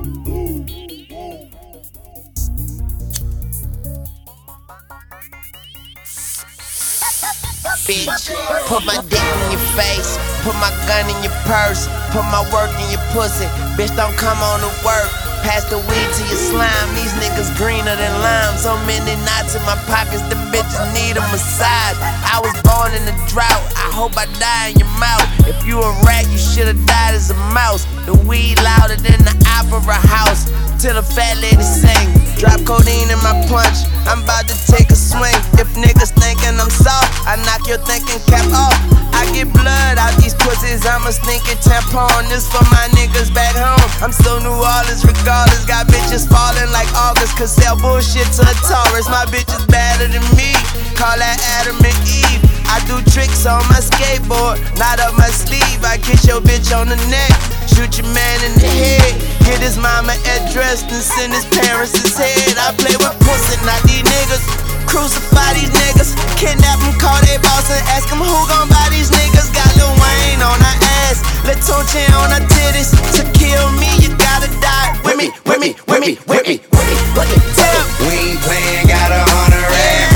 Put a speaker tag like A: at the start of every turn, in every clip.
A: Bitch, put my dick in your face, put my gun in your purse, put my work in your pussy. Bitch, don't come on to work. Pass the weed to your slime. These niggas greener than lime. So many knots in my pockets, the bitches need a massage. I was born in a drought, I hope I die in your mouth. If you a rat, you should've died as a mouse. The weed louder than the opera house. Till the fat lady sing. Drop codeine in my punch, I'm about to take a swing. If niggas thinking I'm soft, I knock your thinking cap off. I get blood out these pussies, I'm a stinking tampon. This for my niggas back home. I'm so New Orleans regardless. Got bitches falling like August, cause sell bullshit to a Taurus. My bitch is better than me, call that Adam and Eve. I do tricks on my skateboard, not up my sleeve. I get your bitch on the neck, shoot your man in the head. Get his mama address and send his parents his head. I play with pussy, not these niggas. Crucify these niggas, kidnap them, call they boss and ask them who gon' buy these niggas. Got Lil Wayne on her ass, Lil Tunechi on her titties. To kill me, you gotta die with me, with me, with me, with me, with me, with me.
B: We ain't playing, got 100 rap.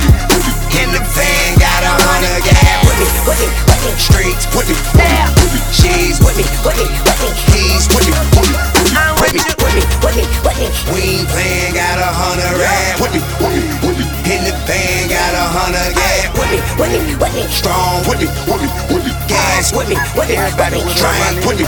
B: In the van, got 100 gas. Streets with me, she's with me, he's with me,
A: I'm with you, with me, with me, with me.
B: We ain't playing, got 100 rap. In the van, got 100 gas. Strong with me, gas with me, everybody trying with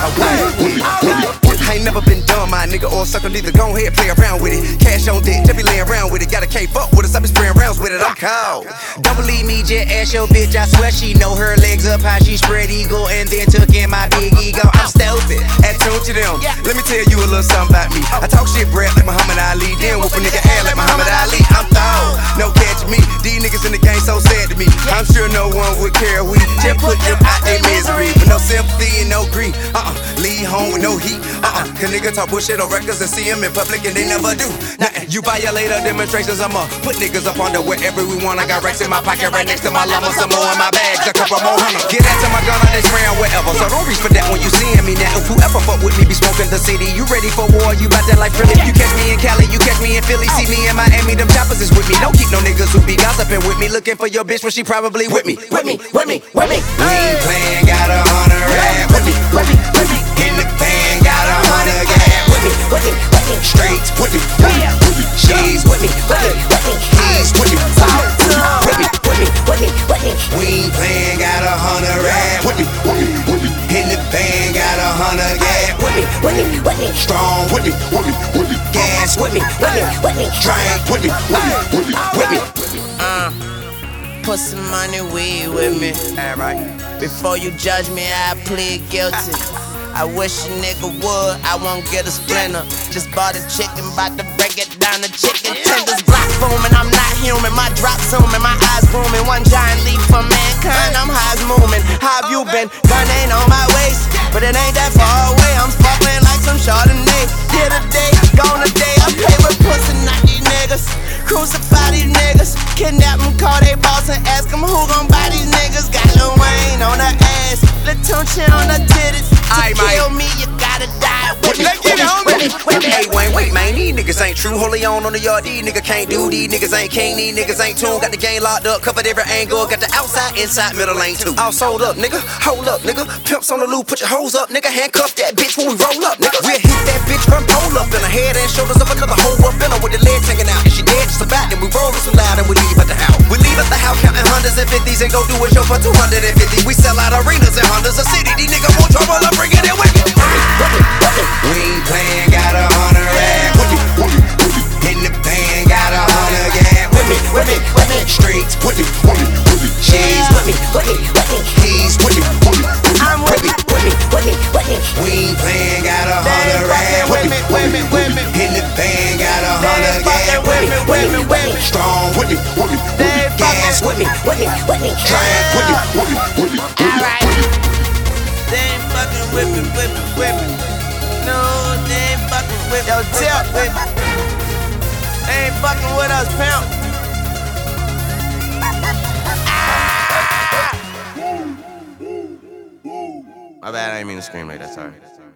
B: me. I ain't never been dumb, my nigga, or sucker neither. Go ahead, play around with it. Cash on deck, just be laying around with it. Gotta can't fuck with us, I be spraying rounds with it. I'm cold. Don't believe me, just ask your bitch. I swear she know her legs up high. She spread eagle and then took in my big ego. I'm stupid, attitude to them. Let me tell you a little something about me. I talk shit bread like Muhammad Ali, then whoop a nigga ass like Muhammad Ali. I'm thawed, no catching me. These niggas in the game so sad to me. I'm sure no one would care. We just put them out their misery with no sympathy and no grief. Leave home with no heat. Cause niggas talk bullshit on records and see them in public and they never do nothing. You violate our demonstrations, I'ma put niggas up under wherever we want. I got racks in my pocket right next to my llama, some more in my bags, a couple more hundred. Get that to my gun on this round wherever, so don't reach for that when you seeing me now. If whoever fuck with me be smoking the city, you ready for war, you bout that life really. You catch me in Cali, you catch me in Philly, see me in Miami, them choppers is with me. Don't keep no niggas who be gossiping with me, looking for your bitch when she probably with me. We ain't playing, got 100 rap. In the van, got 100 gas. Streets with me, she's with me, he's with me, We ain't playing, got 100 rap. In the van, got 100 gas. Strong with me, gas with me, drink with me.
A: Put some money, weed with me.
B: Alright.
A: Before you judge me, I plead guilty. I wish a nigga would, I won't get a splinter. Just bought a chicken, bout to break it down to chicken tenders. Block booming, I'm not human, my drop zooming, my eyes booming. One giant leap for mankind, I'm high as moving. How have you been? Gun ain't on my waist, but it ain't that far away. I'm sparkling like some Chardonnay. Here today, gone today, I play with pussy, not these niggas. Crucify these niggas, kidnap them, call they boss and ask them who gon' buy these niggas. Got Lil Wayne on her ass, Lil Tunechi on her titties. To kill me, you gotta die with me.
B: Hey Wayne, wait man, these niggas ain't true. Holy on the yard, these niggas can't do. These niggas ain't king, these niggas ain't tuned. Got the game locked up, covered every angle. Got the outside, inside, middle lane too. All sold up, nigga, hold up, nigga. Pimps on the loop, put your hoes up, nigga. Handcuff that bitch when we roll up, nigga. We'll hit that bitch from pole up in her head and shoulders of another hoe up in her with the legs hanging out. And she dead just about, then we roll her so loud and we leave at the house. We leave at the house counting hundreds and fifties and go do a show for 250. We sell out arenas and Hondas a city. These niggas want trouble, I'm bringing it with me. We ain't playing, got 100 rap. In the van, got 100 gas. Streets with me, she's with me, he's with me,
A: I'm with me.
B: We ain't playing, got 100 rap. In the van, got 100 gas. Strong with me, gas with me, drink with me.
A: Alright. They ain't fucking with me. No, they ain't fucking with me. Yo, tip with me. They ain't fucking with us, pimp. My bad, I didn't mean to scream like that, sorry.